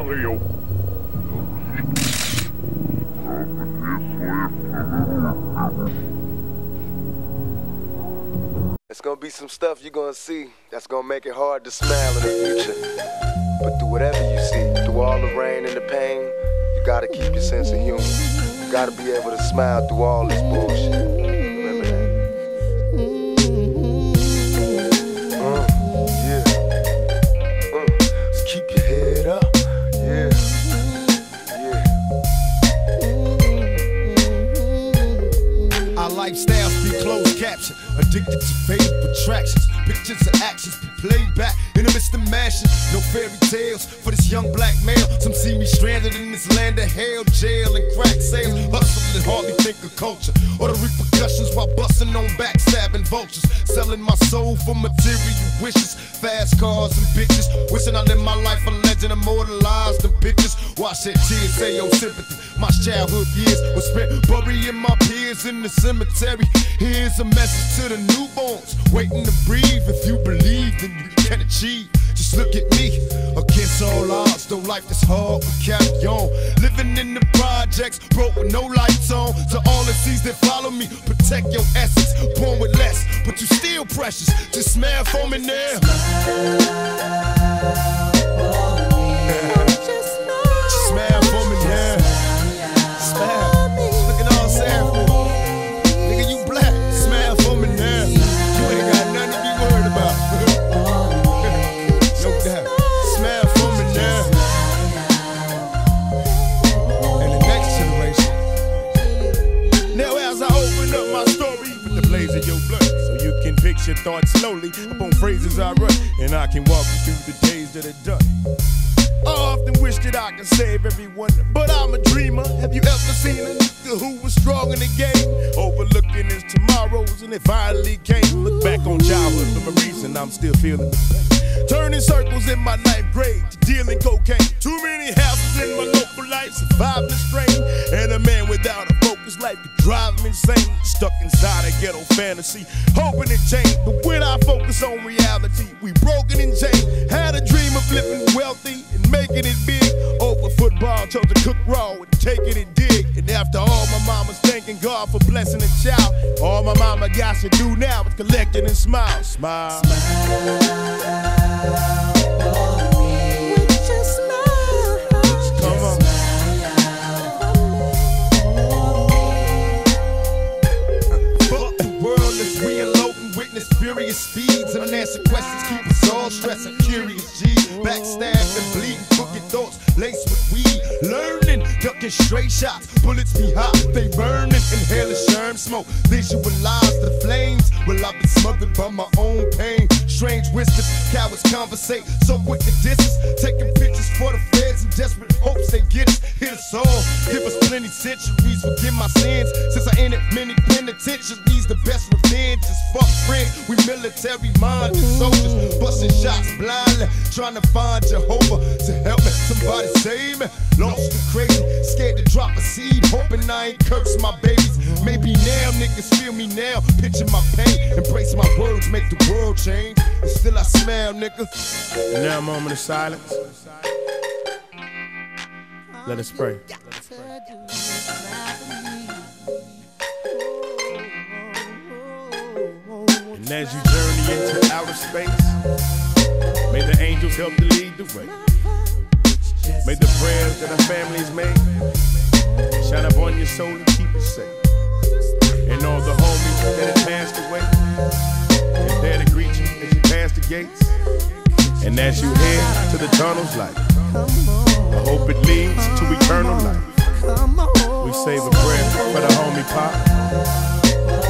Valeu. It's gonna be some stuff you're gonna see that's gonna make it hard to smile in the future. But through whatever you see, through all the rain and the pain, you gotta keep your sense of humor. You gotta be able to smile through all this bullshit. Remember that. Just keep your head up. Yeah. Our lifestyles be closed captioned, addicted to faded attractions. Pictures and actions be played back in the midst of mashing. No fairy tales for this young black male. Some see me stranded in this land of hell, jail and crack sales. Hustle and hardly think of culture or the repercussions while busting on backstabbing vultures. Selling my soul for material wishes, fast cars and bitches. Wishing I lived my life a legend, immortalized in pictures. Watch that tears say your sympathy. My childhood years were spent burying my peers in the cemetery. Here's a message to the newborns waiting to breathe. If you believe, then you can achieve. Just look at me, against all odds, though life is hard, we carry on. Living in the projects, broke with no lights on. To all the seas that follow me, protect your essence. Born with less, but you still precious. Just smile for me now. Just smile for me now. Smile. Look at all sad for me. Nigga, you black. Smile for me now. You ain't got nothing to be worried about. No doubt. Smile for me now. And the next generation. Now as I open up my story with the blaze of your blood, so you can picture thoughts slowly upon phrases I run, and I can walk you through the days that are done. I often wish that I could save everyone, but I'm a dreamer. Have you ever seen a nigga who was strong in the game, overlooking his tomorrows, and it finally came? Look back on childhood for a reason, I'm still feeling the pain. Turning circles in my ninth grade, dealing cocaine. Too many houses in my local life, surviving the strain. And a man without a focus life could drive him insane. Stuck inside a ghetto fantasy, hoping it changed. But when I focus on reality, we broken and chained. Had a dream of living wealthy and making it big. Over football, chose to cook raw and taking it dig. And after all, my mama's thanking God for blessing a child. All my mama got to do now is collect it and smile. Smile. Furious speeds and unanswered questions keep us all stressing. Curious G, backstabbed and bleeding, crooked thoughts laced with weed. Learning, ducking straight shots, bullets be hot, they burning. Inhaling sherm smoke, visualize the flames. Well, I've been smothered by my own pain. Strange whispers, cowards conversate, so quick to distance. Taking pictures for the feds in desperate hopes they get us. Hit us all, give us plenty centuries, forgive my sins. Since I entered many penitentiaries, the best revenge is fuck friends. We military-minded soldiers, busting shots blindly, trying to find Jehovah to help me. Somebody save me. Lost and crazy, scared to drop a seed, hoping I ain't curse my babies. Maybe now niggas feel me now, picture my pain, embrace my words, make the world change. And still I smile, nigga. And now a moment of silence. Let us pray. And as you journey into outer space, may the angels help to lead the way. May the prayers that our families made shine upon your soul and keep it safe. And all the homies that have passed away is there to greet you as you pass the gates. And as you head to the tunnel's light, I hope it leads to eternal life. We say a prayer for the homie Pop.